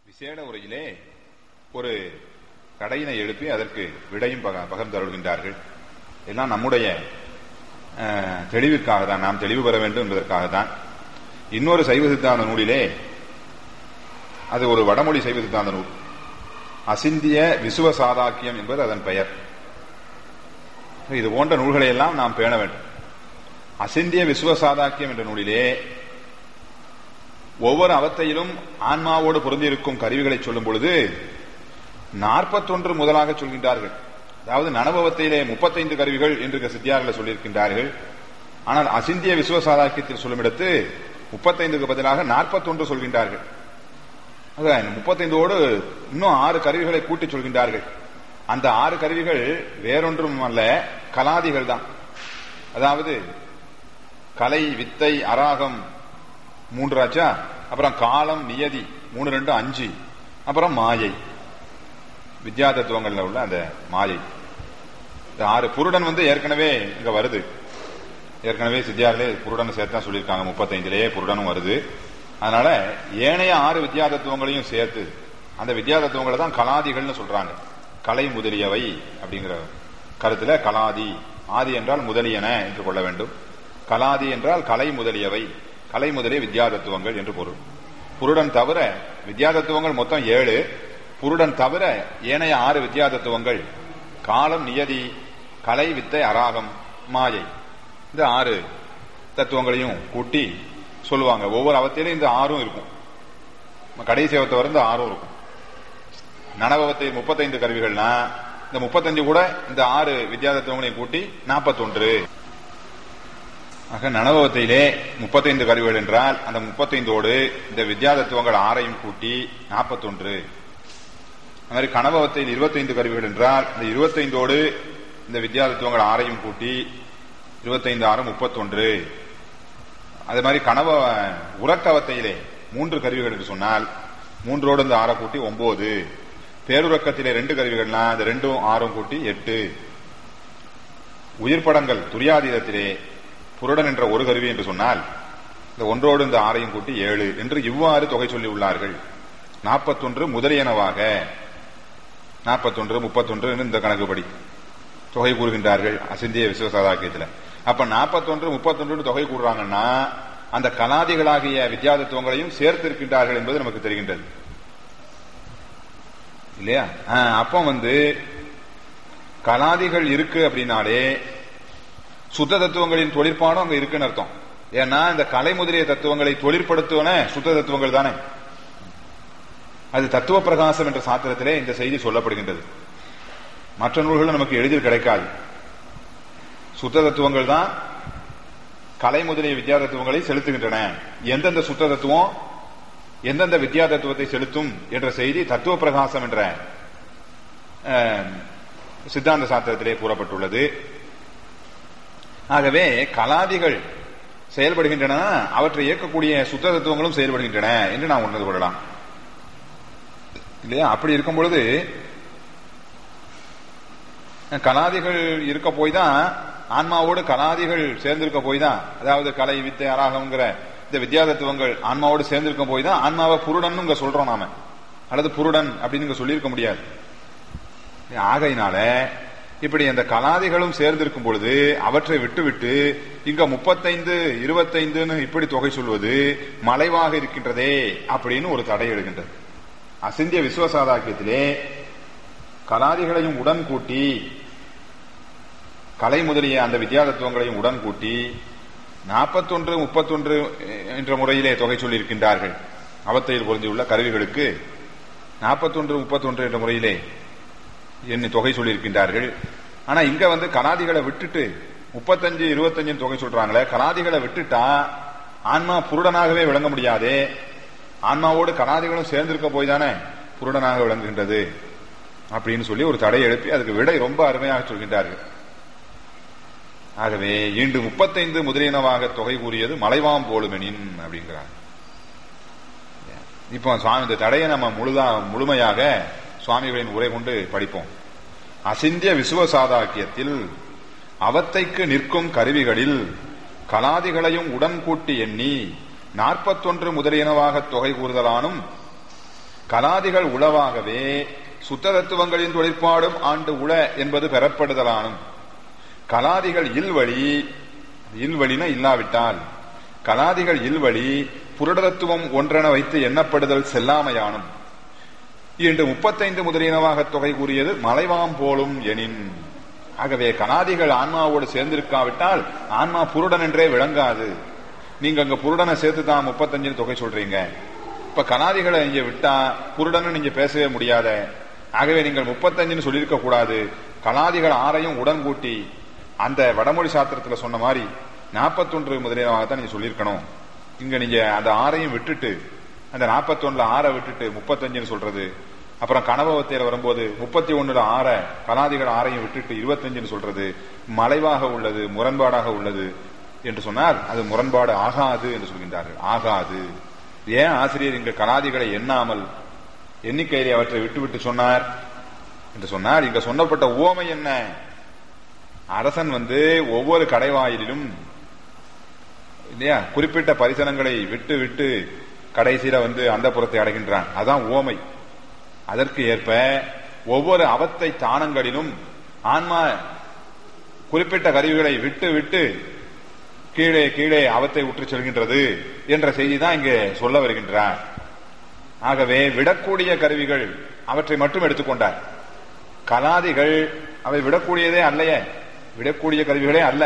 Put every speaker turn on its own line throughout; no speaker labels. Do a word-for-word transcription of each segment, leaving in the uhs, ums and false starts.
விசேட உரையிலே ஒரு கடையினை எழுப்பி அதற்கு விடையும் பகிர்ந்தருள்கின்றார்கள். எல்லாம் நம்முடைய தெளிவுக்காக தான், நாம் தெளிவு பெற வேண்டும் என்பதற்காக தான். இன்னொரு சைவ சித்தாந்த நூலிலே, அது ஒரு வடமொழி சைவ சித்தாந்த நூல், அசிந்திய விசுவ சாதாக்கியம் என்பது அதன் பெயர். இது போன்ற நூல்களை எல்லாம் நாம் பேண வேண்டும். அசிந்திய விசுவ சாதாக்கியம் என்ற நூலிலே ஒவ்வொரு அவத்தையிலும் ஆன்மாவோடு பொருந்தியிருக்கும் கருவிகளை சொல்லும் பொழுது நாற்பத்தொன்று முதலாக சொல்கின்றார்கள். அதாவது நனவத்தையிலே முப்பத்தைந்து கருவிகள் என்று சித்தியார்களை சொல்லியிருக்கின்றார்கள். ஆனால் அசிந்திய விசுவ சாதாக்கியத்தில் சொல்லும் இடத்து முப்பத்தைந்துக்கு பதிலாக நாற்பத்தொன்று சொல்கின்றார்கள். முப்பத்தைந்தோடு இன்னும் ஆறு கருவிகளை கூட்டி சொல்கின்றார்கள். அந்த ஆறு கருவிகள் வேறொன்றும் அல்ல, கலாதிகள் தான். அதாவது கலை, வித்தை, அராகம் மூன்றாச்சா, அப்புறம் காலம், நியதி மூணு ரெண்டு அஞ்சு, அப்புறம் மாயை, வித்யா தத்துவங்கள்ல உள்ள அந்த மாயை. இந்த ஆறு. புருடன் வந்து ஏற்கனவே இங்க வருது, ஏற்கனவே சித்தியார்களே புருடன் சேர்த்தான் சொல்லியிருக்காங்க, முப்பத்தைந்துலேயே புருடனும் வருது. அதனால ஏனைய ஆறு வித்யா தத்துவங்களையும் சேர்த்து அந்த வித்யா தத்துவங்களை தான் கலாதிகள்னு சொல்றாங்க. கலை முதலியவை அப்படிங்கிற கருத்துல கலாதி, ஆதி என்றால் முதலியன என்று கொள்ள வேண்டும். கலாதி என்றால் கலை முதலியவை, கலை முதலிய வித்யா தத்துவங்கள் என்று பொருள். புருடன் தவிர வித்யா தத்துவங்கள் மொத்தம் ஏழு. புருடன் தவிர ஏனைய ஆறு வித்யா தத்துவங்கள் காலம், நியதி, கலை, வித்தை, அராகம், மாயை, இந்த ஆறு தத்துவங்களையும் கூட்டி சொல்லுவாங்க. ஒவ்வொரு அவத்திலும் இந்த ஆறும் இருக்கும். கடைசி அவத்தை வர இந்த ஆறும் இருக்கும். நனவத்தை முப்பத்தைந்து கருவிகள்னா இந்த முப்பத்தஞ்சு கூட இந்த ஆறு வித்யா தத்துவங்களையும் கூட்டி நாற்பத்தொன்று. ஆக நனவத்தையிலே முப்பத்தைந்து கருவிகள் என்றால் அந்த முப்பத்தைந்தோடு இந்த வித்யா தத்துவங்கள் ஆறையும் கூட்டி நாற்பத்தொன்று. அது மாதிரி கனவத்தையில் இருபத்தைந்து கருவிகள் என்றால் இந்த இருபத்தைந்தோடு இந்த வித்யா தத்துவங்கள் ஆறையும் கூட்டி இருபத்தைந்து ஆறு முப்பத்தொன்று. அதே மாதிரி கனவ உறக்கவத்தையிலே மூன்று கருவிகள் என்று சொன்னால் மூன்றோடு இந்த ஆறை கூட்டி ஒன்பது. பேருறக்கத்திலே ரெண்டு கருவிகள்னா இந்த ரெண்டும் ஆறும் கூட்டி எட்டு. உயிர்ப்படங்கள் துரியாதீதத்திலே புருடன் என்ற ஒரு கருவி என்று சொன்னால் இந்த ஒன்றோடு இந்த ஆறையும் கூட்டி ஏழு என்று இவ்வாறு தொகை சொல்லி உள்ளார்கள். நாற்பத்தொன்று முதலியனவாக நாற்பத்தொன்று முப்பத்தொன்று இந்த கணக்குப்படி தொகை கூறுகின்றார்கள் அசிந்திய விசுவசாதாக்கியத்தில். அப்ப நாற்பத்தொன்று முப்பத்தொன்று தொகை கூறுறாங்கன்னா அந்த கலாதிகளாகிய வித்யா தத்துவங்களையும் சேர்த்து இருக்கின்றார்கள் என்பது நமக்கு தெரிகின்றது இல்லையா? அப்ப வந்து கலாதிகள் இருக்கு அப்படின்னாலே சுத்த தத்துவங்களின் தொழிற்பாடும் அங்க இருக்குன்னு அர்த்தம். ஏன்னா இந்த கலை முதலிய தத்துவங்களை தொழிற்படுத்துவன சுத்த தத்துவங்கள் தானே. அது தத்துவ பிரகாசம் என்ற சாத்திரத்திலே இந்த செய்தி சொல்லப்படுகின்றது. மற்ற நூல்கள் நமக்கு எளிதில் கிடைக்காது. சுத்த தத்துவங்கள் தான் கலை முதலிய வித்யா தத்துவங்களை செலுத்துகின்றன. எந்தெந்த சுத்த தத்துவம் எந்தெந்த வித்யா தத்துவத்தை செலுத்தும் என்ற செய்தி தத்துவ பிரகாசம் என்ற சித்தாந்த சாத்திரத்திலே கூறப்பட்டுள்ளது. ஆகவே கலாதிகள் செயல்படுகின்றன, அவற்றை இயக்கக்கூடிய சுத்த தத்துவங்களும் செயல்படுகின்றன என்று நாம் உணர்ந்து கொள்ளலாம் இல்லையா? அப்படி இருக்கும் பொழுது கலாதிகள் இருக்க போய் தான் ஆன்மாவோடு கலாதிகள் சேர்ந்திருக்க போய் தான், அதாவது கலை, வித்தை, அராகம்ங்கிற இந்த வித்யா தத்துவங்கள் ஆன்மாவோடு சேர்ந்திருக்க போய் தான் ஆன்மாவை புருடன் இங்க சொல்றோம் நாம, அல்லது புருடன் அப்படின்னு இங்க சொல்லியிருக்க முடியாது. ஆகையினால இப்படி அந்த கலாதிகளும் சேர்ந்திருக்கும் பொழுது அவற்றை விட்டுவிட்டு இங்க முப்பத்தைந்து இருபத்தைந்துன்னு இப்படி தொகை சொல்வது மலைவாக இருக்கின்றதே அப்படின்னு ஒரு தடை எழுகின்றது. அசிந்திய விசுவசாதாக்கியத்திலே கலாதிகளையும் உடன் கூட்டி கலை முதலிய அந்த வித்யா தத்துவங்களையும் உடன் கூட்டி நாற்பத்தொன்று முப்பத்தொன்று என்ற முறையிலே தொகை சொல்லியிருக்கின்றார்கள். அவத்தையில் பொருந்தியுள்ள கருவிகளுக்கு நாற்பத்தொன்று முப்பத்தொன்று என்ற முறையிலே என்ன தொகை சொல்லியிருக்கின்றார்கள். ஆனா இங்க வந்து கலாதிகளை விட்டுட்டு முப்பத்தஞ்சு இருபத்தஞ்சு தொகை சொல்றாங்களே, கலாதிகளை விட்டுட்டா ஆன்மா புருடனாகவே விளங்க முடியாதே. ஆன்மாவோடு கலாதிகளும் சேர்ந்திருக்க போய் தானே புருடனாக விளங்குகின்றது அப்படின்னு சொல்லி ஒரு தடை எழுப்பி அதுக்கு விடை ரொம்ப அருமையாக சொல்கின்றார்கள். ஆகவே இன்று முப்பத்தைந்து முதலியனவாக தொகை கூறியது மலைவாம் போலுமெனின் அப்படிங்கிறார். இப்போ சுவாமி இந்த தடையை நம்ம முழுதா முழுமையாக சுவாமிகளின் உரை கொண்டு படிப்போம். அசிந்திய விசுவசாதாக்கியத்தில் அவத்தைக்கு நிற்கும் கருவிகளில் கலாதிகளையும் உடன் கூட்டி எண்ணி நாற்பத்தொன்று முதலியனவாக தொகை கூறுதலானும் கலாதிகள் உளவாகவே சுத்த தத்துவங்களின் தொழிற்பாடும் ஆண்டு உள என்பது பெறப்படுதலானும் கலாதிகள் இல்வழி இல்வழின இல்லாவிட்டால் கலாதிகள் இல்வழி புருடதத்துவம் ஒன்றென வைத்து எண்ணப்படுதல் செல்லாமையானும் இன்று முப்பத்தைந்து முதலியனவாக தொகை கூறியது மலைவாம் போலும் எனின். ஆகவே கலாதிகள் ஆன்மாவோடு சேர்ந்திருக்காவிட்டால் ஆன்மா புருடன் என்றே விளங்காது. நீங்க அங்க புருடனை சேர்த்து தான் முப்பத்தஞ்சு தொகை சொல்றீங்க. இப்ப கலாதிகளை இங்க விட்டா புருடன்னு நீங்க பேசவே முடியாத. ஆகவே நீங்கள் முப்பத்தஞ்சுன்னு சொல்லியிருக்க கூடாது. கலாதிகள் ஆறையும் உடன் கூட்டி அந்த வடமொழி சாஸ்திரத்துல சொன்ன மாதிரி நாற்பத்தி ஒன்று முதலியனவாகத்தான் நீங்க சொல்லியிருக்கணும். இங்க நீங்க அந்த ஆறையும் விட்டுட்டு அந்த நாற்பத்தி ஒண்ணுல ஆறை விட்டுட்டு முப்பத்தஞ்சுன்னு சொல்றது, அப்புறம் கனபவத்தையில வரும்போது முப்பத்தி ஒண்ணுல ஆற கலாதிகள் ஆறையும் விட்டுட்டு இருபத்தஞ்சுன்னு சொல்றது மலைவாக உள்ளது, முரண்பாடாக உள்ளது என்று சொன்னால் அது முரண்பாடு ஆகாது என்று சொல்கின்றார்கள். ஆகாது. ஏன் ஆசிரியர் இங்க கலாதிகளை எண்ணாமல் எண்ணிக்கையிலே அவற்றை விட்டு விட்டு சொன்னார் என்று சொன்னார். இங்க சொன்னப்பட்ட உவமை என்ன? அரசன் வந்து ஒவ்வொரு கடைவாயிலும் இல்லையா குறிப்பிட்ட பரிசனங்களை விட்டு விட்டு கடைசியில வந்து அந்த புறத்தை அடைகின்றான். அதான் உவமை. அதற்கு ஏற்ப ஒவ்வொரு அவத்தை தானங்களிலும் ஆன்மா குறிப்பிட்ட கருவிகளை விட்டு விட்டு கீழே கீழே அவத்தை உற்று செல்கின்றது என்ற செய்தி தான் இங்கே சொல்ல வருகின்றார். ஆகவே விடக்கூடிய கருவிகள் அவற்றை மட்டும் எடுத்துக்கொண்டார். கலாதிகள் அவை விடக்கூடியதே அல்லையே, விடக்கூடிய கருவிகளே அல்ல.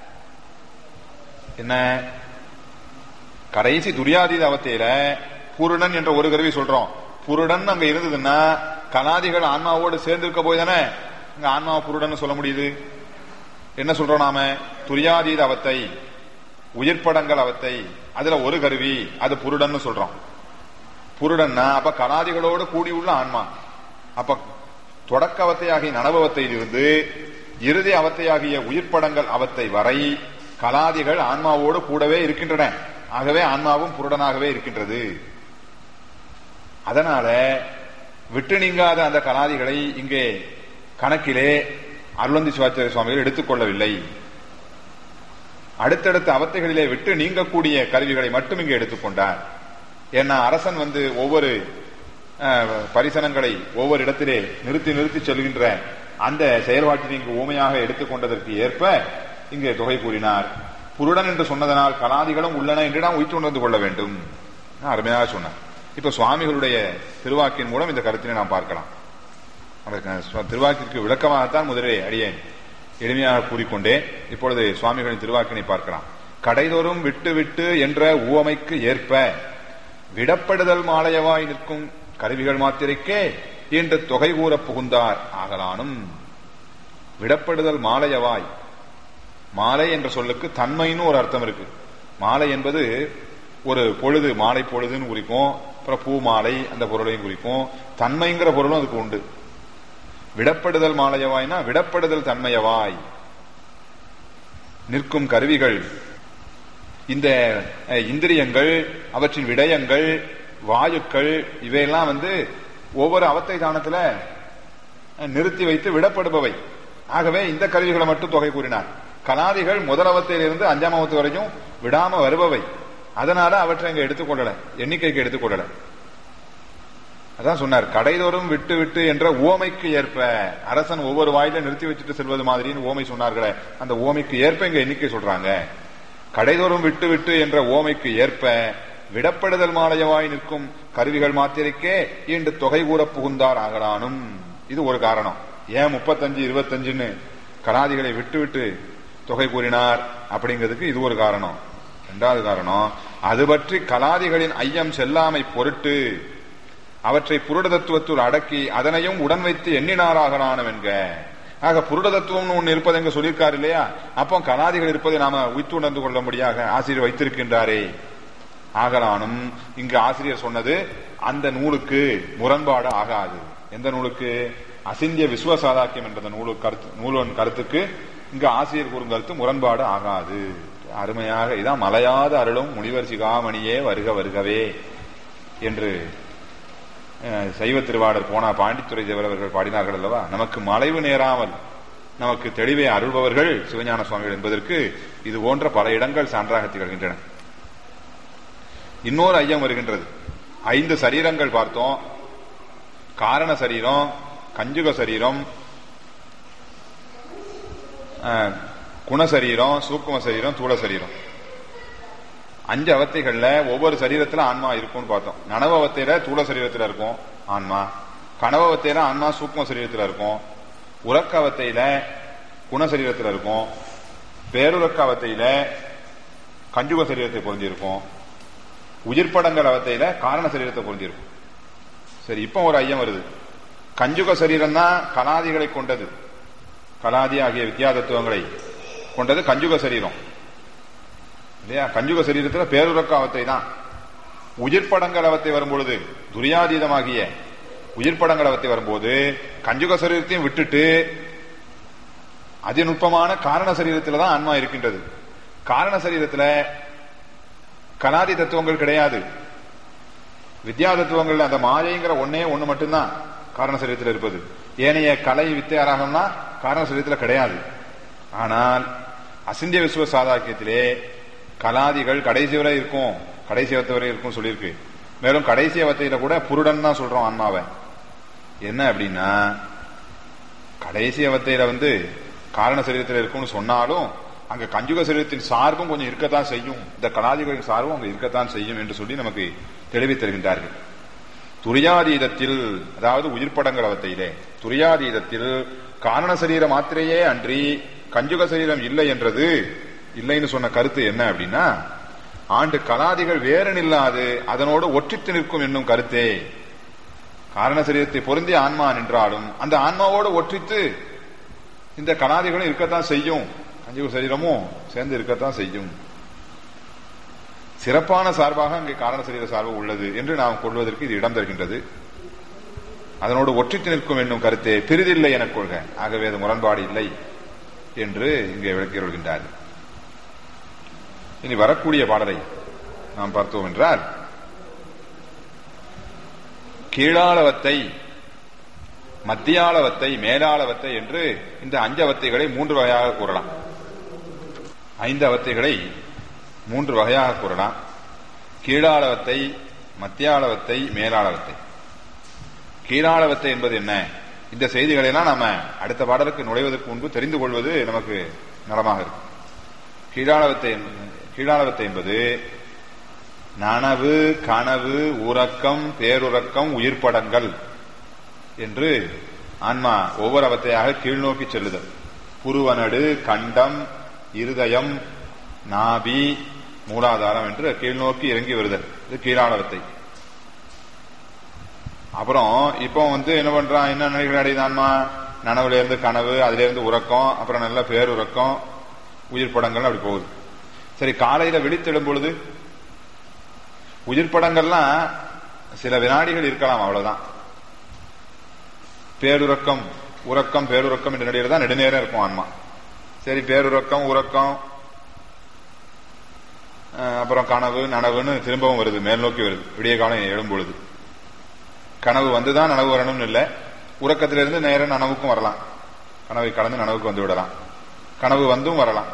என்ன கடைசி துரியாதீத அவத்தையில புருடன் என்ற ஒரு கருவி சொல்றோம். புருடன் அங்க இருந்ததுன்னா கலாதிகள் ஆன்மாவோடு சேர்ந்திருக்க போய் தானே இங்க ஆன்மாவை புருடன் சொல்ல முடியுது. என்ன சொல்றோம் நாம? துரியாதீத அவத்தை, உயிர்ப்படங்கள் அவத்தை, அதுல ஒரு கருவி அது புருடன் சொல்றோம். புருடன்னா அப்ப கலாதிகளோடு கூடியுள்ள ஆன்மா. அப்ப தொடக்க அவத்தையாகிய நனபவத்தையில் இருந்து இறுதி அவத்தையாகிய உயிர்ப்படங்கள் அவத்தை வரை கலாதிகள் ஆன்மாவோடு கூடவே இருக்கின்றன. ஆகவே ஆன்மாவும் புருடனாகவே இருக்கின்றது. அதனால விட்டு நீங்காத அந்த கலாதிகளை இங்கே கணக்கிலே அருளந்தி சிவாச்சாரிய சுவாமிகள் எடுத்துக்கொள்ளவில்லை. அடுத்தடுத்த அவத்தைகளிலே விட்டு நீங்கக்கூடிய கருவிகளை மட்டும் இங்கே எடுத்துக்கொண்டார். ஏன்னா அரசன் வந்து ஒவ்வொரு பரிசனங்களை ஒவ்வொரு இடத்திலே நிறுத்தி நிறுத்தி செல்கின்ற அந்த செயல்பாட்டினை இங்கு ஊமையாக எடுத்துக்கொண்டதற்கு ஏற்ப இங்கே தொகை கூறினார். புருடன் என்று சொன்னதனால் கலாதிகளும் உள்ளன என்று நாம் உயிர் உணர்ந்து கொள்ள வேண்டும். அருமையாக சொன்னார். இப்ப சுவாமிகளுடைய திருவாக்கின் மூலம் இந்த கருத்தினை நாம் பார்க்கலாம். திருவாக்கிற்கு விளக்கமாகத்தான் முதலிலே அடியேன் எளிமையாக கூறிக்கொண்டேன். இப்பொழுது சுவாமிகளின் திருவாக்கினை பார்க்கலாம். கடைதோறும் விட்டு விட்டு என்ற உவமைக்கு ஏற்ப விடப்படுதல் மாலையவாய் நிற்கும் கருவிகள் மாத்திரைக்கே என்று தொகை கூற புகுந்தார் ஆகலானும். விடப்படுதல் மாலையவாய், மாலை என்ற சொல்லுக்கு தன்மைன்னு ஒரு அர்த்தம் இருக்கு. மாலை என்பது ஒரு பொழுது, மாலை பொழுதுன்னு குறிக்கும். அப்புறம் பூ மாலை அந்த பொருளையும் குறிக்கும். தன்மைங்கிற பொருளும் அதுக்கு உண்டு. விடப்படுதல் மாலையவாய்னா விடப்படுதல் தன்மையவாய் நிற்கும் கருவிகள், இந்த இந்திரியங்கள், அவற்றின் விடயங்கள், வாயுக்கள், இவையெல்லாம் வந்து ஒவ்வொரு அவத்தை தானத்துல நிறுத்தி வைத்து விடப்படுபவை. ஆகவே இந்த கருவிகளை மட்டும் தொகை கூறினார். கலாதிகள் முதல் அவத்தையிலிருந்து அஞ்சாம் அவத்து வரைக்கும் விடாம வருபவை. அதனால அவற்றை இங்க எடுத்துக்கொள்ளல, எண்ணிக்கைக்கு எடுத்துக்கொள்ளல. அதான் சொன்னார். கடைதோறும் விட்டு விட்டு என்ற ஓமைக்கு ஏற்ப அரசன் ஒவ்வொரு வாயில நிறுத்தி வச்சுட்டு செல்வது மாதிரின்னு ஓமை சொன்னார்களே, அந்த ஓமைக்கு ஏற்ப இங்க எண்ணிக்கை சொல்றாங்க. கடைதோறும் விட்டு விட்டு என்ற ஓமைக்கு ஏற்ப விடப்படுதல் மாலையவாய் நிற்கும் கருவிகள் மாத்திரைக்கே இன்று தொகை கூற புகுந்தார் ஆகலானும். இது ஒரு காரணம். ஏன் முப்பத்தஞ்சு இருபத்தஞ்சுன்னு கலாதிகளை விட்டு விட்டு தொகை கூறினார் அப்படிங்கிறதுக்கு இது ஒரு காரணம். இரண்டாவது காரணம், அது பற்றி கலாதிகளின் ஐயம் செல்லாமை பொருட்டு அவற்றை புருட தத்துவத்துள் அடக்கி அதனையும் உடன் வைத்து எண்ணினாராகலானும் என்க. ஆக புருட தத்துவம் ஒன்னு இருப்பது எங்க சொல்லியிருக்காரு இல்லையா? அப்போ கலாதிகள் இருப்பதை நாம உய்த்து உணர்ந்து கொள்ள முடியாக ஆசிரியர் வைத்திருக்கின்றாரே. ஆகலானும் இங்கு ஆசிரியர் சொன்னது அந்த நூலுக்கு முரண்பாடு ஆகாது. எந்த நூலுக்கு? அசிந்திய விஸ்வசாதாக்கியம் என்ற நூலு கருத்து நூலன் கருத்துக்கு இங்கு ஆசிரியர் கூறும் கருத்து முரண்பாடு ஆகாது. அருமையாக இதான் மலையாத அருளும் முனிவர் சிகாமணியே வருக வருகவே என்று சைவ திருவாடர் போனா பாண்டித்துறை தேவர் அவர்கள் பாடினார்கள் அல்லவா? நமக்கு மலைவு நேராமல் நமக்கு தெளிவை அருள்பவர்கள் சிவஞான சுவாமிகள் என்பதற்கு இது போன்ற பல இடங்கள் சான்றாக திகழ்கின்றன. இன்னொரு ஐயம் வருகின்றது. ஐந்து சரீரங்கள் பார்த்தோம். காரண சரீரம், கஞ்சுக சரீரம், குணசரீரம், சூக்கும சரீரம், தூள சரீரம். அஞ்சு அவத்தைகள்ல ஒவ்வொரு சரீரத்துல ஆன்மா இருக்கும்னு பார்த்தோம். நனவு அவத்தையில தூள சரீரத்துல இருக்கும் ஆன்மா, கனவு அவத்தையில ஆன்மா சூக்கும சரீரத்துல இருக்கும், உறக்க அவத்தையில குணசரீரத்துல இருக்கும், பேருறக்க அவத்தையில கஞ்சுக சரீரத்தை பொருந்திருக்கும், உயிர்ப்படங்கள் அவத்தையில காரண சரீரத்தை பொருந்திருக்கும். சரி, இப்ப ஒரு ஐயம் வருது. கஞ்சுக சரீரம் தான் கலாதிகளை கொண்டது, கலாதி ஆகிய வித்யா தத்துவங்களை கொண்டது கஞ்சுக சரீரம் இல்லையா? கஞ்சுக சரீரத்துல பேருறக்க அவத்தை தான். உயிர்ப்படங்கள் அவத்தை வரும்பொழுது, துரியாதீதமாகிய உயிர்ப்படங்கள் அவத்தை வரும்போது கஞ்சுக சரீரத்தையும் விட்டுட்டு அதிநுட்பமான காரண சரீரத்துல தான் ஆன்மா இருக்கின்றது. காரண சரீரத்துல கலாதி தத்துவங்கள் கிடையாது. வித்யா தத்துவங்கள் அந்த மாயைங்கிற ஒன்னே ஒண்ணு மட்டும்தான் காரண சரீரத்தில் இருப்பது. ஏனைய கலை வித்தை ஆராகம்னா காரண சரீரத்தில் கிடையாது. ஆனால் அசிந்திய விஸ்வ சாதாக்கியத்திலே கலாதிகள் கடைசி வரை இருக்கும், கடைசி அவத்தை வரை இருக்கும் சொல்லியிருக்கு. மேலும் கடைசி அவத்தையில கூட புருடன் தான் சொல்றோம் ஆன்மாவை. என்ன அப்படின்னா, கடைசி அவத்தையில வந்து காரண சரீரத்தில் இருக்கும்னு சொன்னாலும் அங்க கஞ்சுக சரீரத்தின் சார்பும் கொஞ்சம் இருக்கத்தான் செய்யும், இந்த கலாதிகளின் சார்பும் அங்க இருக்கத்தான் செய்யும் என்று சொல்லி நமக்கு தெளிவித்து தருகின்றார்கள். துரியாதீதத்தில், அதாவது உயிர்ப்படங்கள் அவத்தையிலே துரியாதீதத்தில் காரண சரீரம் மாத்திரையே அன்றி கஞ்சுக சரீரம் இல்லை என்றது இல்லைன்னு சொன்ன கருத்து என்ன அப்படின்னா, ஆண்டு கலாதிகள் வேறு நில்லாது அதனோடு ஒற்றித்து நிற்கும் என்னும் கருத்தே. காரண சரீரத்தை பொருந்தி ஆன்மா நின்றாலும் அந்த ஆன்மாவோடு ஒற்றித்து இந்த கலாதிகளும் இருக்கத்தான் செய்யும், கஞ்சுக சரீரமும் சேர்ந்து இருக்கத்தான் செய்யும். சிறப்பான சார்பாக அங்கே காரண சரீர சார்பு உள்ளது என்று நாம் கொள்வதற்கு இது இடம் தருகின்றது. அதனோடு ஒற்றித்து நிற்கும் என்னும் கருத்தே பிரிதில்லை என கொள்க. ஆகவே அது முரண்பாடு இல்லை என்று இங்கே விளக்கி வருகின்றார். இனி வரக்கூடிய பாடலை நாம் பார்த்தோம் என்றால், கீழாளவத்தை, மத்தியாளவத்தை, மேலாளவத்தை என்று இந்த அஞ்சு அவத்தைகளை மூன்று வகையாக கூறலாம். ஐந்து அவத்தைகளை மூன்று வகையாக கூறலாம். கீழாளவத்தை, மத்தியாளவத்தை, மேலாளவத்தை. கீழாளவத்தை என்பது என்ன? இந்த செய்திகளை எல்லாம் நாம அடுத்த பாடலுக்கு நுழைவதற்கு முன்பு தெரிந்து கொள்வது நமக்கு நலமாக இருக்கும். கீழாளவத்தை கீழாளவத்தை என்பது நனவு, கனவு, உறக்கம், பேருறக்கம், உயிர்ப்படங்கள் என்று ஆன்மா ஒவ்வொரு அவத்தையாக கீழ்நோக்கி செல்லுதல். புருவனடு, கண்டம், இருதயம், நாபி, மூலாதாரம் என்று கீழ்நோக்கி இறங்கி வருதல். இது கீழாளவத்தை. அப்புறம் இப்போ வந்து என்ன பண்றான், என்ன நிலைகள் அடையுதான்மா? நனவுல இருந்து கனவு, அதுல இருந்து உறக்கம், அப்புறம் நல்ல பேருறக்கம், உயிர்ப்படங்கள் அப்படி போகுது. சரி, காலையில விழித்தெழும் பொழுது உயிர்ப்படங்கள்லாம் சில வினாடிகள் இருக்கலாம், அவ்வளவுதான். பேருறக்கம், உறக்கம், பேருறக்கம் என்ற நிலையில தான் நெடுநேரம் இருக்கும் ஆன்மா. சரி, பேருறக்கம், உறக்கம், அப்புறம் கனவு, நனவுன்னு திரும்பவும் வருது, மேல் நோக்கி வருது. விடிய காலம் எழும் பொழுது கனவு வந்துதான் நனவு வரணும்னு இல்லை, உறக்கத்திலிருந்து நேரம் நனவுக்கும் வரலாம், கனவை கலந்து நனவுக்கு வந்து விடலாம், கனவு வந்தும் வரலாம்.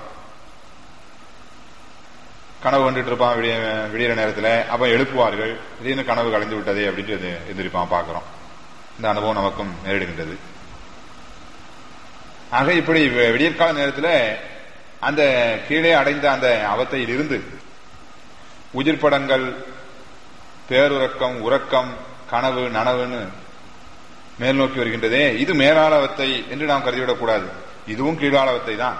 கனவு வந்துட்டு இருப்பான் விடிய விடியிற நேரத்தில், அப்ப எழுப்புவார்கள், திடீர்னு கனவு கலைந்து விட்டதே அப்படின்ட்டு எந்திரிப்பான், பார்க்கிறோம். இந்த அனுபவம் நமக்கும் நேரிடுகின்றது. ஆக இப்படி விடியற்கால நேரத்தில் அந்த கீழே அடைந்த அந்த அவத்தையில் இருந்து உயிர்ப்படங்கள், பேருறக்கம், உறக்கம், கனவு, நனவுன்னு மேல் நோக்கி வருகின்றதே, இது மேலாளவத்தை என்று நாம் கருதிவிடக் கூடாது. இதுவும் கீழாளவத்தை தான்.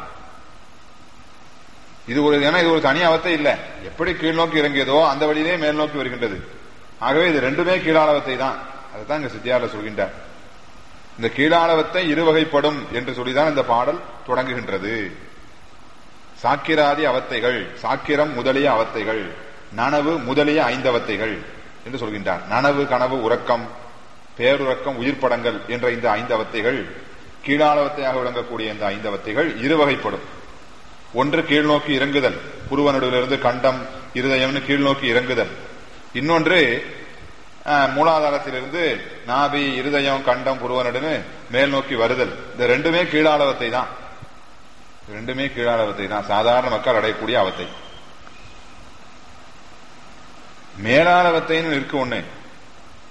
இது ஒரு ஏன்னா இது ஒரு தனி அவத்தை இல்லை, எப்படி கீழ் நோக்கி இறங்கியதோ அந்த வழியிலே மேல் நோக்கி வருகின்றது. ஆகவே இது ரெண்டுமே கீழாளவத்தை தான். அதுதான் இங்க சித்தியார் சொல்கின்றார். இந்த கீழாளவத்தை இருவகைப்படும் என்று சொல்லிதான் இந்த பாடல் தொடங்குகின்றது. சாக்கிராதி அவத்தைகள், சாக்கிரம் முதலிய அவத்தைகள், நனவு முதலிய ஐந்தவத்தைகள் என்று சொல்கின்றார். நனவு, கனவு, உறக்கம், பேருறக்கம், உயிர்ப்படங்கள் என்ற இந்த ஐந்து அவத்தைகள், கீழாளவத்தையாக விளங்கக்கூடிய இந்த ஐந்து அவத்தைகள் இருவகைப்படும். ஒன்று கீழ்நோக்கி இறங்குதல், புருவனடுவிலிருந்து கண்டம், இருதயம்னு கீழ்நோக்கி இறங்குதல். இன்னொன்று மூலாதாரத்திலிருந்து நாபி, இருதயம், கண்டம், புருவனடுன்னு மேல் நோக்கி வருதல். இந்த ரெண்டுமே கீழாளவத்தை தான். ரெண்டுமே கீழாளவத்தை தான், சாதாரண மக்கள் அடையக்கூடிய அவத்தை. மேலாளவத்தைன்னு இருக்கு ஒண்ணு.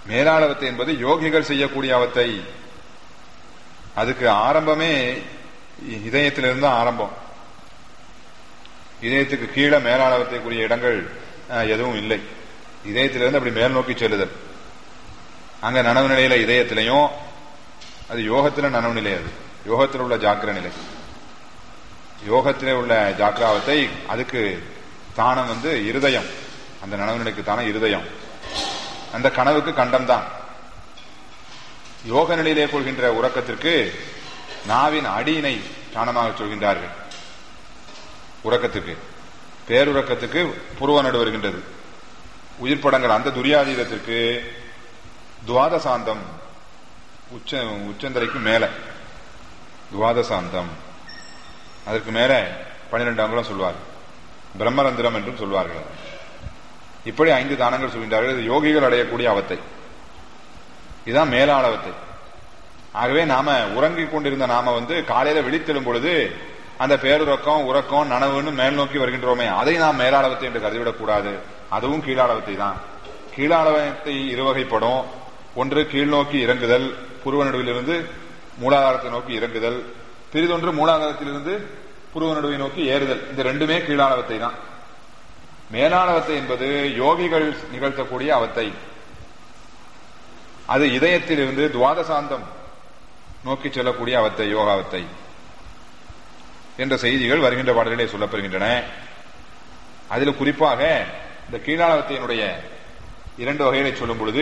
மேலாளவத்தை என்பது யோகிகள் செய்யக்கூடிய அவத்தை. அதுக்கு ஆரம்பமே இதயத்திலிருந்து ஆரம்பம். இதயத்துக்கு கீழே மேலாளவத்தைக்குரிய இடங்கள் எதுவும் இல்லை. இதயத்திலிருந்து அப்படி மேல் நோக்கி செல்லுதல். அங்க நனவு நிலையில இதயத்திலையும், அது யோகத்தில நனவு நிலை, அது யோகத்தில் உள்ள ஜாக்கிர நிலை. யோகத்திலே உள்ள ஜாக்கிராவத்தை அதுக்கு தானம் வந்து இருதயம். அந்த நனவு நிலைக்கு தானம் இருதயம். அந்த கனவுக்கு கண்டம் தான். யோக நிலையிலே கொள்கின்ற உறக்கத்திற்கு நாவின் அடியினை தானமாக சொல்கின்றார்கள். உறக்கத்துக்கு, பேருறக்கத்துக்கு புருவ நடு வருகின்றது. உயிர் படங்கள் அந்த துரியாதீதத்திற்கு துவாதசாந்தம், உச்ச உச்சந்தலைக்கு மேல துவாதசாந்தம், அதற்கு மேல பன்னிரெண்டு அங்குலம் சொல்வார். பிரம்மரந்திரம் என்றும் சொல்வார்கள். இப்படி ஐந்து தானங்கள் சொல்கின்றார்கள். இது யோகிகள் அடையக்கூடிய அவத்தை. இதுதான் மேலாளவத்தை. ஆகவே நாம உறங்கிக் கொண்டிருந்த நாம வந்து காலையில விழித்தெழும் பொழுது அந்த பேருறக்கம், உறக்கம், நனவுன்னு மேல் நோக்கி வருகின்றோமே, அதை நாம் மேலாளவத்தை என்று கருதிவிடக் கூடாது. அதுவும் கீழாளவத்தை தான். கீழாளவத்தை இருவகைப்படும். ஒன்று கீழ்நோக்கி இறங்குதல், புருவ நடுவிலிருந்து மூலாதாரத்தை நோக்கி இறங்குதல். பிரிதொன்று மூலாதாரத்திலிருந்து புருவ நடுவை நோக்கி ஏறுதல். இந்த ரெண்டுமே கீழாளவத்தை தான். மேலாளவத்தை என்பது யோகிகள் நிகழ்த்தக்கூடிய அவத்தை. அது இதயத்திலிருந்து துவாதசாந்தம் நோக்கி செல்லக்கூடிய அவத்தை, யோகாவத்தை என்ற செய்திகள் வருகின்ற பாடல்களே சொல்லப்பெறுகின்றன. அதில் குறிப்பாக இந்த கீழாளவத்தையினுடைய இரண்டு வகைகளை சொல்லும் பொழுது,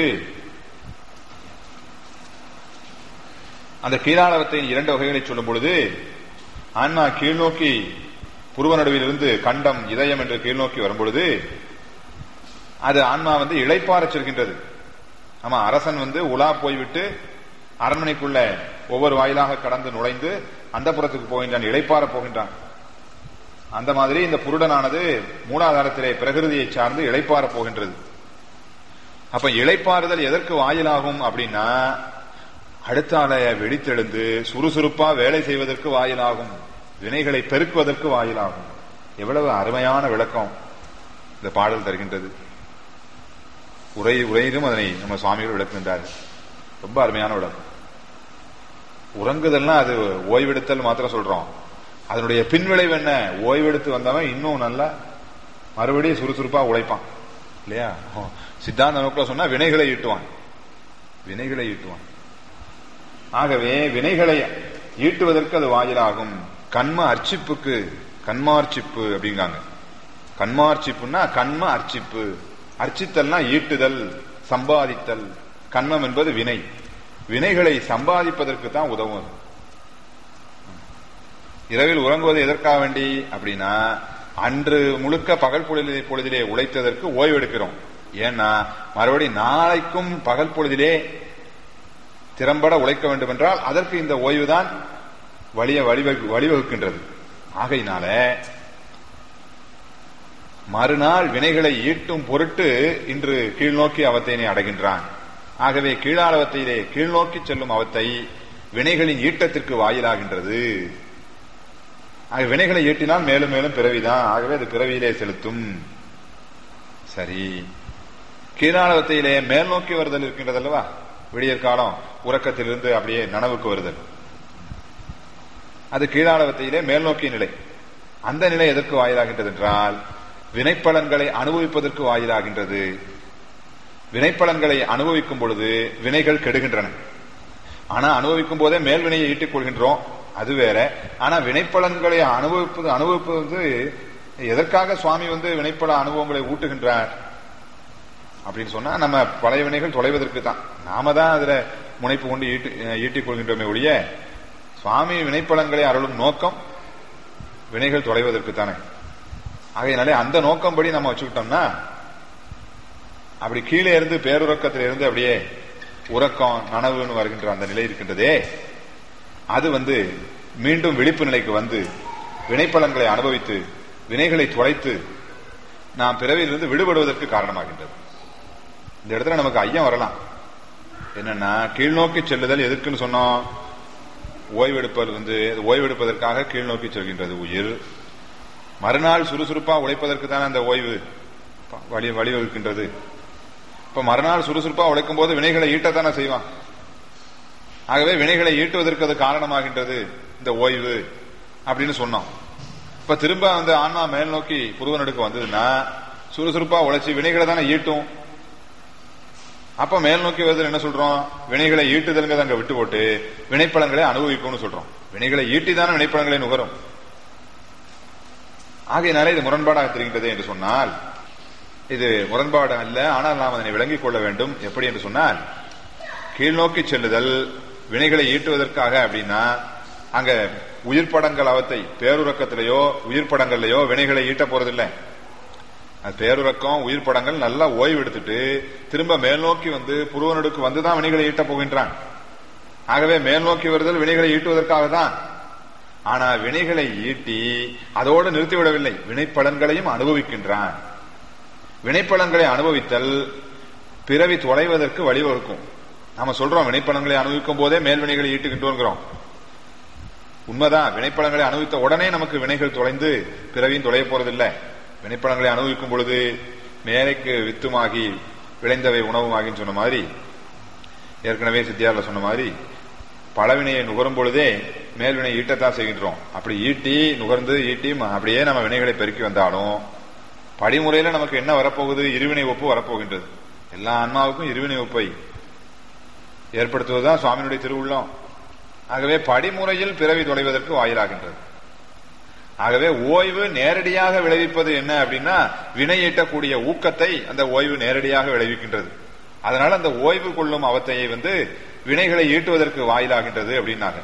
அந்த கீழாளவத்தையின் இரண்டு வகைகளை சொல்லும் பொழுது, ஆன்மா கீழ்நோக்கி புருவ நடுவிலிருந்து கண்டம், இதயம் என்று கீழ்நோக்கி வரும் பொழுது அது ஆன்மா வந்து இளைப்பாறச் செல்கின்றது. ஆமா, அரசன் வந்து உலா போய்விட்டு அரண்மனைக்குள்ள ஒவ்வொரு வாயிலாக கடந்து நுழைந்து அந்த புறத்துக்கு போகின்றான், இளைப்பாற போகின்றான். அந்த மாதிரி இந்த புருடனானது மூலாதாரத்திலே பிரகிருதியை சார்ந்து இளைப்பாற போகின்றது. அப்ப இளைப்பாறுதல் எதற்கு வாயிலாகும் அப்படின்னா, அடுத்தால வெடித்தெழுந்து சுறுசுறுப்பா வேலை செய்வதற்கு வாயிலாகும், வினைகளை பெருக்குவதற்கு வாயிலாகும். எவ்வளவு அருமையான விளக்கம் இந்த பாடல் தருகின்றது. உரை உரையிலும் அதனை நம்ம சுவாமிகள் விளக்குகின்றார். ரொம்ப அருமையான விளக்கம். உறங்குதல்னா அது ஓய்வெடுத்தல் மாத்திரம் சொல்றோம். அதனுடைய பின்விளைவு என்ன? ஓய்வெடுத்து வந்தவன் இன்னும் நல்லா மறுபடியும் சுறுசுறுப்பா உழைப்பான் இல்லையா? சித்தாந்த நோக்கில் சொன்னா வினைகளை ஈட்டுவான், வினைகளை ஈட்டுவான். ஆகவே வினைகளை ஈட்டுவதற்கு அது வாயிலாகும். கண்ம அர்ச்சிப்புக்கு, கண்மார்ச்சிப்பு அப்படிங்காங்க. கண்மார்ச்சிப்புன்னா கண்ம அர்ச்சிப்பு. அர்ச்சித்தல்னா ஈட்டுதல், சம்பாதித்தல். கண்மம் என்பது வினை. வினைகளை சம்பாதிப்பதற்கு தான் உதவும். இரவில் உறங்குவது எதற்காக வேண்டி அப்படின்னா, அன்று முழுக்க பகல் பொழுதிலே பொழுதிலே உழைத்ததற்கு ஓய்வு எடுக்கிறோம். ஏன்னா மறுபடியும் நாளைக்கும் பகல் பொழுதிலே திறம்பட உழைக்க வேண்டும் என்றால் அதற்கு இந்த ஓய்வுதான் வழிய வழிவகுக்கின்றது. ஆகையினால மறுநாள் வினைகளை ஈட்டும் பொருட்டு இன்று கீழ்நோக்கி அவத்தையினை அடைகின்றான். ஆகவே கீழாளவத்தையிலே கீழ்நோக்கி செல்லும் அவத்தை வினைகளின் ஈட்டத்திற்கு வாயிலாகின்றது. ஆக வினைகளை ஈட்டினால் மேலும் மேலும் பிறவிதான். ஆகவே அது பிறவியிலே செலுத்தும். சரி, கீழாளவத்தையிலே மேல் நோக்கி வருதல் இருக்கின்றது அல்லவா? விடியற் காலம் உறக்கத்திலிருந்து அப்படியே நனவுக்கு வருதல், அது கீழாளவத்தையிலே மேல் நோக்கிய நிலை. அந்த நிலை எதற்கு வாயிலாகின்றது என்றால் வினைப்பலன்களை அனுபவிப்பதற்கு வாயிலாகின்றது. வினைப்பலன்களை அனுபவிக்கும் பொழுது வினைகள் கெடுகின்றன. ஆனா அனுபவிக்கும் போதே மேல் வினையை ஈட்டிக் கொள்கின்றோம், அது வேற. ஆனா வினைப்பலன்களை அனுபவிப்பது அனுபவிப்பது வந்து எதற்காக சுவாமி வந்து வினைப்பல அனுபவங்களை ஊட்டுகின்றார் அப்படின்னு சொன்னா, நம்ம பழைய வினைகள் தொலைவதற்கு தான். நாம தான் அதுல முனைப்பு கொண்டு ஈட்டு ஈட்டிக் கொள்கின்றோமே ஒழிய சுவாமி வினைப்பலன்களை அருளும் நோக்கம் வினைகள் தொலைவதற்கு தானே. ஆகையினாலே அந்த நோக்கம்படி நம்ம வச்சுக்கிட்டோம்னா, அப்படி கீழே இருந்து பேருறக்கத்தில இருந்து அப்படியே உறக்கம் நனவுன்னு வருகின்ற அந்த நிலை இருக்கின்றதே, அது வந்து மீண்டும் விழிப்பு நிலைக்கு வந்து வினைப்பலன்களை அனுபவித்து வினைகளை தொலைத்து நாம் பிறவியிலிருந்து விடுபடுவதற்கு காரணமாகின்றது. இந்த இடத்துல நமக்கு ஐயம் வரலாம். என்னன்னா, கீழ்நோக்கி செல்லுதல் எதற்குன்னு சொன்னோம்? ஓய்வெடுப்பது வந்து ஓய்வெடுப்பதற்காக கீழ்நோக்கி செல்கின்றது உயிர். மறுநாள் சுறுசுறுப்பா உழைப்பதற்கு தானே அந்த ஓய்வு வழி வழிவகுக்கின்றது. இப்ப மறுநாள் சுறுசுறுப்பா உழைக்கும் போது வினைகளை ஈட்டத்தானே செய்வான். ஆகவே வினைகளை ஈட்டுவதற்கு அது காரணமாகின்றது இந்த ஓய்வு அப்படின்னு சொன்னோம். இப்ப திரும்ப அந்த ஆன்மா மேல் நோக்கி புருவனடுக்கு வந்ததுன்னா சுறுசுறுப்பா உழைச்சி வினைகளை தானே ஈட்டும். அப்ப மேல் நோக்கி வருது என்ன சொல்றோம்? வினைகளை ஈட்டுதல்ங்கிறத அங்க விட்டு போட்டு வினைப்பலன்களை அனுபவிக்கும்னு சொல்றோம். வினைகளை ஈட்டிதான வினைப்பலன்களை நுகரும். ஆகையினாலே இது முரண்பாடாக தெரிகின்றது என்று சொன்னால் இது முரண்பாடு அல்ல. ஆனால் நாம் அதனை விளங்கிக் கொள்ள வேண்டும். எப்படி என்று சொன்னால், கீழ்நோக்கி செல்லுதல் வினைகளை ஈட்டுவதற்காக அப்படின்னா அங்க உயிர் படங்கள் அவத்தை பேருறக்கத்திலேயோ உயிர் படங்கள்லயோ வினைகளை ஈட்ட போறதில்லை. அது பேருறக்கம் உயிர் படங்கள் நல்லா ஓய்வு எடுத்துட்டு திரும்ப மேல் நோக்கி வந்து புருவனடுக்கு வந்துதான் வினைகளை ஈட்ட போகின்றான். ஆகவே மேல் நோக்கி வருதல் வினைகளை ஈட்டுவதற்காக தான். ஆனா வினைகளை ஈட்டி அதோடு நிறுத்திவிடவில்லை, வினைப்பலன்களையும் அனுபவிக்கின்றான். வினைப்பலன்களை அனுபவித்தல் பிறவி தொலைவதற்கு வழிவகுக்கும். நாம சொல்றோம் வினைப்பலன்களை அனுபவிக்கும் போதே மேல் வினைகளை ஈட்டுகின்றோம். உண்மைதான், வினைப்பலன்களை அனுபவித்த உடனே நமக்கு வினைகள் தொலைந்து பிறவியும் தொலைய போறதில்லை. வினைப்பலன்களை அனுபவிக்கும் பொழுது மேலைக்கு வித்துமாகி விளைந்தவை உணவுமாகின்னு சொன்ன மாதிரி, ஏற்கனவே சித்தியாரில் சொன்ன மாதிரி பழவினையை நுகரும் பொழுதே மேல்வினை ஈட்டத்தான் செய்கின்றோம். அப்படி ஈட்டி நுகர்ந்து ஈட்டி அப்படியே நம்ம வினைகளை பெருக்கி வந்தாலும் படிமுறையில நமக்கு என்ன வரப்போகுது? இருவினை ஒப்பு வரப்போகின்றது. எல்லா ஆன்மாவுக்கும் இருவினை ஒப்பை ஏற்படுத்துவதுதான் சுவாமியினுடைய திருவுள்ளம். ஆகவே படிமுறையில் பிறவி தொலைவதற்கு வாயிலாகின்றது. ஆகவே ஓய்வு நேரடியாக விளைவிப்பது என்ன அப்படின்னா வினை ஈட்டக்கூடிய ஊக்கத்தை அந்த ஓய்வு நேரடியாக விளைவிக்கின்றது. அதனால அந்த ஓய்வு கொள்ளும் அவத்தையை வந்து வினைகளை ஈட்டுவதற்கு வாயிலாகின்றது அப்படின்னாங்க.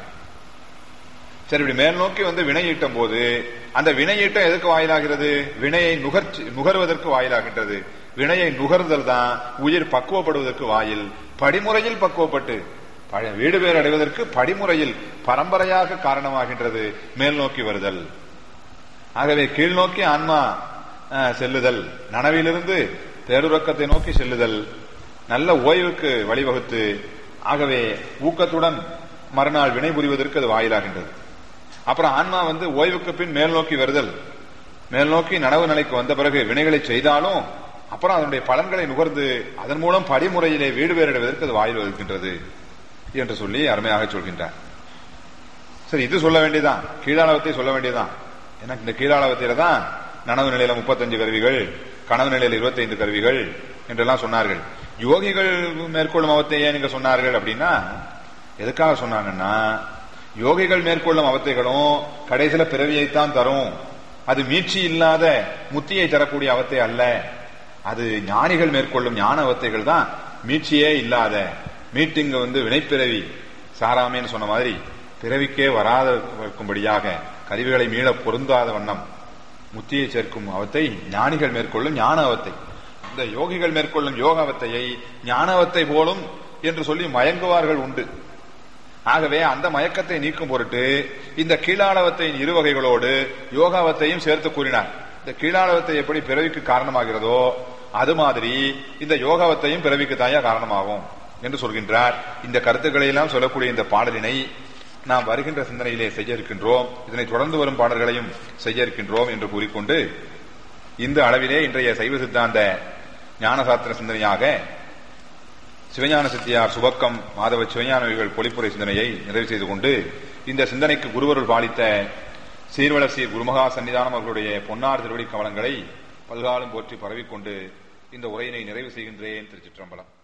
சரி, இப்படி மேல் நோக்கி வந்து வினை ஈட்டும் போது அந்த வினை ஈட்டம் எதுக்கு வாயிலாகிறது? வினையை நுகர்ச்சி நுகர்வதற்கு வாயிலாகின்றது. வினையை நுகர்தல் தான் உயிர் பக்குவப்படுவதற்கு வாயில். படிமுறையில் பக்குவப்பட்டு வீடு பேர் அடைவதற்கு படிமுறையில் பரம்பரையாக காரணமாகின்றது மேல் நோக்கி வருதல். ஆகவே கீழ் நோக்கி ஆன்மா செல்லுதல், நனவிலிருந்து பேருறக்கத்தை நோக்கி செல்லுதல் நல்ல ஓய்வுக்கு வழிவகுத்து ஆகவே ஊக்கத்துடன் மறுநாள் வினை புரிவதற்கு அது வாயிலாகின்றது. அப்புறம் ஆன்மா வந்து ஓய்வுக்கு பின் மேல் நோக்கி வருதல், மேல் நோக்கி நனவு நிலைக்கு வந்த பிறகு வினைகளை செய்தாலும் அப்புறம் அதனுடைய பலன்களை நுகர்ந்து அதன் மூலம் படிமுறையிலே வீடு பேரிடுவதற்கு அது வாயில் வகுக்கின்றது என்று சொல்லி அருமையாக சொல்கின்றார். சரி, இது சொல்ல வேண்டியதான், கீழாளவத்தை சொல்ல வேண்டியதான். எனக்கு இந்த கீழாளவத்தில தான் நனவு நிலையில முப்பத்தஞ்சு கருவிகள், கனவு நிலையில இருபத்தி ஐந்து கருவிகள் என்றெல்லாம் சொன்னார்கள். யோகிகள் மேற்கொள்ளும் அவத்தை ஏன் நீங்க சொன்னார்கள் அப்படின்னா எதுக்காக சொன்னாங்கன்னா, யோகிகள் மேற்கொள்ளும் அவத்தைகளும் கடைசியில பிறவியைத்தான் தரும். அது மீட்சி இல்லாத முத்தியை தரக்கூடிய அவத்தை அல்ல. அது ஞானிகள் மேற்கொள்ளும் ஞான அவத்தைகள் தான் மீட்சியே இல்லாத, மீட்டிங்க வந்து வினைப்பிறவி சாராமேன்னு சொன்ன மாதிரி பிறவிக்கே வராத இருக்கும்படியாக கருவிகளை மீள பொருந்தாத வண்ணம் முத்தியை சேர்க்கும் அவத்தை ஞானிகள் மேற்கொள்ளும் ஞான அவத்தை. இந்த யோகிகள் மேற்கொள்ளும் யோகாவத்தையை ஞானவத்தை போலும் என்று சொல்லி மயங்குவார்கள் உண்டு. ஆகவே அந்த மயக்கத்தை நீக்கும் பொருட்டு இந்த கீழாளவத்தையின் இரு வகைகளோடு யோகாவத்தையும் சேர்த்து கூறினார். இந்த கீழாளவத்தை எப்படி பிறவிக்கு காரணமாகிறதோ அது மாதிரி இந்த யோகாவத்தையும் பிறவிக்கு தாயா காரணமாகும் என்று சொல்கின்றார். இந்த கருத்துக்களை எல்லாம் சொல்லக்கூடிய இந்த பாடலினை நாம் வருகின்ற சிந்தனையிலே செய்ய இருக்கின்றோம். இதனை தொடர்ந்து வரும் பாடல்களையும் செய்ய இருக்கின்றோம் என்று கூறிக்கொண்டு இந்த அளவிலே இன்றைய சைவ சித்தாந்த ஞானசாஸ்திர சிந்தனையாக சிவஞான சித்தியார் சுபக்கம் மாதவ சிவஞானவிகள் பொழிப்புரை சிந்தனையை நிறைவு செய்து கொண்டு இந்த சிந்தனைக்கு குருவருள் பாலித்த சீர்வளர் சீர் குருமகா சன்னிதானம் அவர்களுடைய பொன்னார் திருவடி கவனங்களை பல்காலம் போற்றி பரவிக்கொண்டு இந்த உரையினை நிறைவு செய்கின்றேன். திருச்சிற்றம்பலம்.